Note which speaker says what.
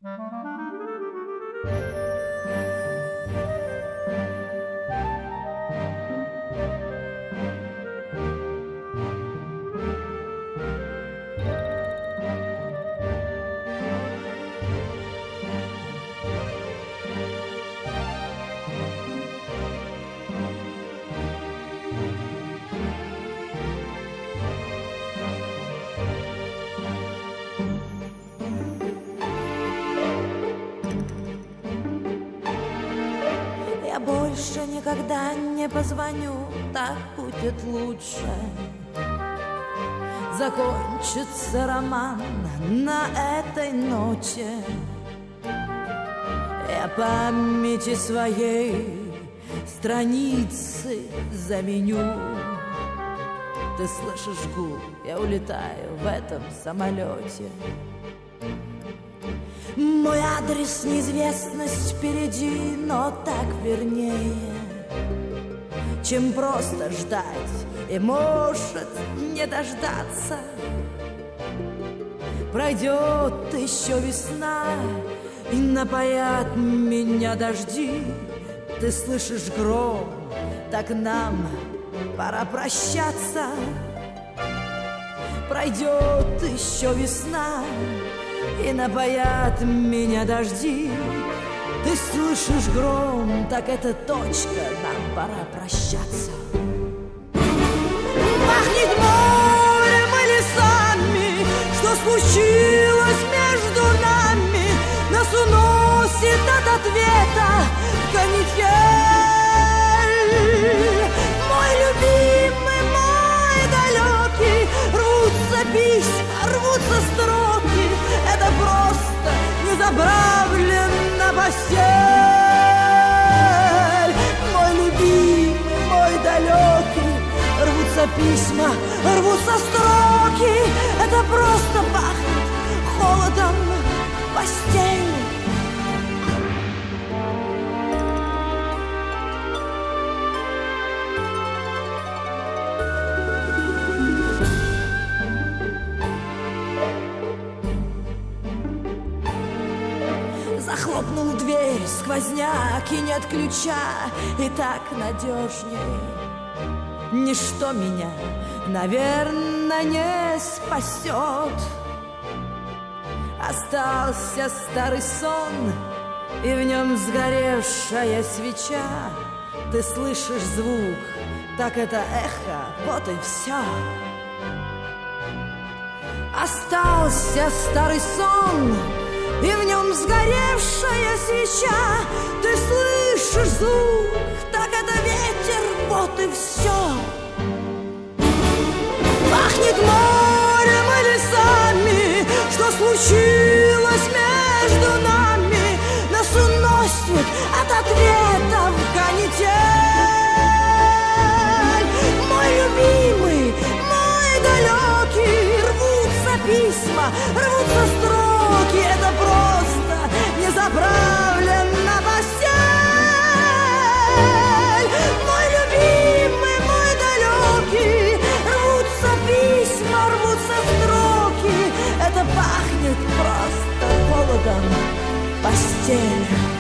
Speaker 1: Я больше никогда не позвоню, так будет лучше. Закончится роман на этой ноте. Я памяти своей страницы заменю. Ты слышишь гул, я улетаю в этом самолете. Мой адрес — неизвестность впереди, но так вернее, чем просто ждать и, может, не дождаться. Пройдет еще весна, и напоят меня дожди. Ты слышишь гром, так нам пора прощаться. Пройдет еще весна, и напоят меня дожди. Ты слышишь гром, так это точка, нам пора прощаться. Пахнет морем и лесами, что случилось между нами. Нас уносит от ответа канитель. Мой любимый, мой далекий, рвутся письма, рвутся строки. Это просто незаправлена постель. Мой любимый, мой далекий, рвутся письма, рвутся строки. Это просто пахнет холодом постель. Захлопнул дверь, сквозняк, и нет ключа, и так надежней. Ничто меня, наверное, не спасет. Остался старый сон, и в нем сгоревшая свеча. Ты слышишь звук, так это эхо, вот и все. Остался старый сон, и в нем сгоревшая свеча. Ты слышишь звук, так это ветер, вот и все. Пахнет морем и лесами, что случилось между нами. Нас уносит от ответа в канитель. Мой любимый, мой далекий, рвутся письма, рвутся строки. Это просто незаправлена постель. Мой любимый, мой далекий, рвутся письма, рвутся строки. Это пахнет просто холодом постель.